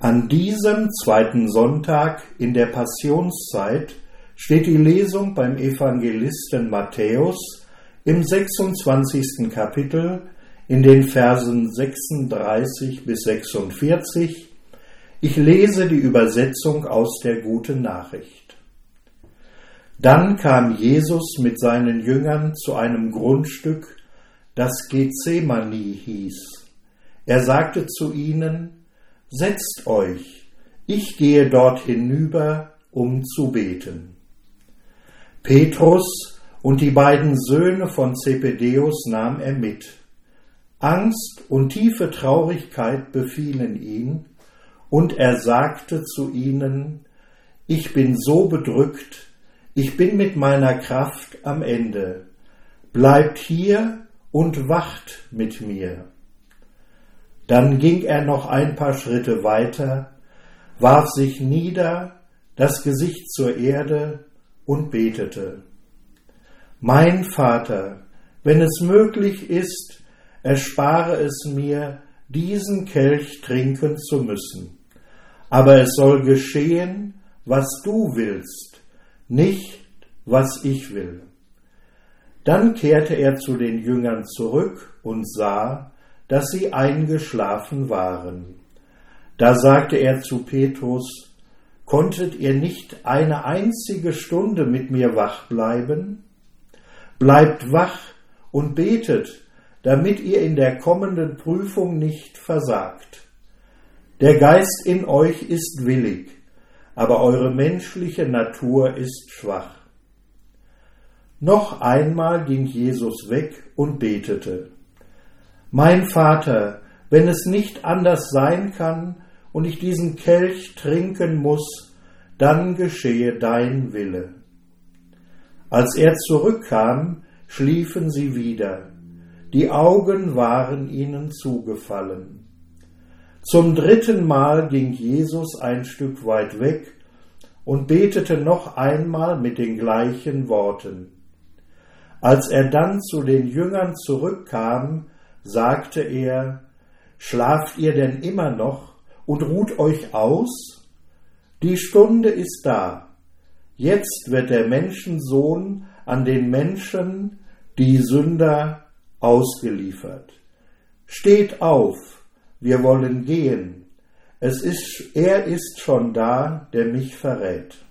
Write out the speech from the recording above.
An diesem zweiten Sonntag in der Passionszeit steht die Lesung beim Evangelisten Matthäus im 26. Kapitel in den Versen 36 bis 46. Ich lese die Übersetzung aus der Guten Nachricht. Dann kam Jesus mit seinen Jüngern zu einem Grundstück, das Gethsemane hieß. Er sagte zu ihnen: Setzt euch, ich gehe dort hinüber, um zu beten. Petrus und die beiden Söhne von Zebedäus nahm er mit. Angst und tiefe Traurigkeit befielen ihn, und er sagte zu ihnen: Ich bin so bedrückt, ich bin mit meiner Kraft am Ende. Bleibt hier und wacht mit mir. Dann ging er noch ein paar Schritte weiter, warf sich nieder, das Gesicht zur Erde und betete: Mein Vater, wenn es möglich ist, erspare es mir, diesen Kelch trinken zu müssen. Aber es soll geschehen, was du willst, nicht was ich will. Dann kehrte er zu den Jüngern zurück und sah, dass sie eingeschlafen waren. Da sagte er zu Petrus: Konntet ihr nicht eine einzige Stunde mit mir wach bleiben? Bleibt wach und betet, damit ihr in der kommenden Prüfung nicht versagt. Der Geist in euch ist willig, aber eure menschliche Natur ist schwach. Noch einmal ging Jesus weg und betete: Mein Vater, wenn es nicht anders sein kann und ich diesen Kelch trinken muss, dann geschehe dein Wille. Als er zurückkam, schliefen sie wieder. Die Augen waren ihnen zugefallen. Zum 3. Mal ging Jesus ein Stück weit weg und betete noch einmal mit den gleichen Worten. Als er dann zu den Jüngern zurückkam, sagte er: Schlaft ihr denn immer noch und ruht euch aus? Die Stunde ist da. Jetzt wird der Menschensohn an den Menschen, die Sünder, ausgeliefert. Steht auf, wir wollen gehen. Er ist schon da, der mich verrät.